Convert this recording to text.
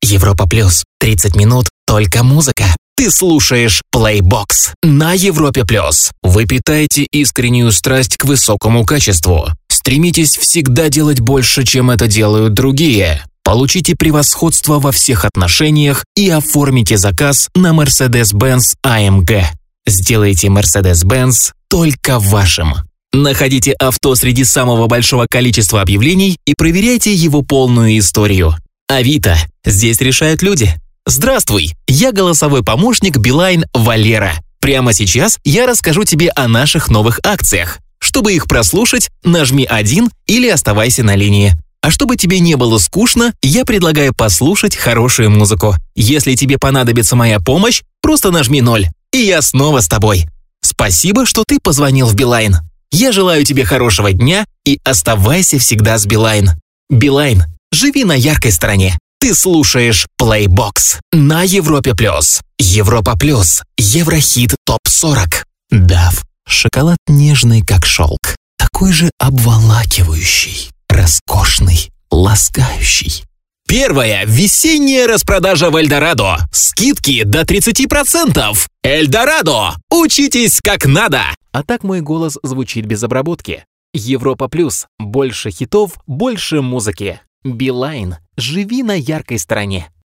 Европа Плюс. 30 минут только музыка. Ты слушаешь Playbox на Европе Плюс. Вы питаете искреннюю страсть к высокому качеству. Стремитесь всегда делать больше, чем это делают другие. Получите превосходство во всех отношениях и оформите заказ на Mercedes-Benz AMG. Сделайте Mercedes-Benz только вашим. Находите авто среди самого большого количества объявлений и проверяйте его полную историю. Авито. Здесь решают люди. Здравствуй, я голосовой помощник Билайн Валера. Прямо сейчас я расскажу тебе о наших новых акциях. Чтобы их прослушать, нажми 1 или оставайся на линии. А чтобы тебе не было скучно, я предлагаю послушать хорошую музыку. Если тебе понадобится моя помощь, просто нажми 0, и я снова с тобой. Спасибо, что ты позвонил в Билайн. Я желаю тебе хорошего дня и оставайся всегда с Билайн. Билайн, живи на яркой стороне. Ты слушаешь Playbox на Европе Плюс. Европа Плюс. Еврохит ТОП-40. Дав. Шоколад нежный, как шелк. Такой же обволакивающий, роскошный, ласкающий. Первая весенняя распродажа в Эльдорадо. Скидки до 30%. Эльдорадо. Учитесь как надо. А так мой голос звучит без обработки. Европа Плюс. Больше хитов, больше музыки. Билайн. Живи на яркой стороне.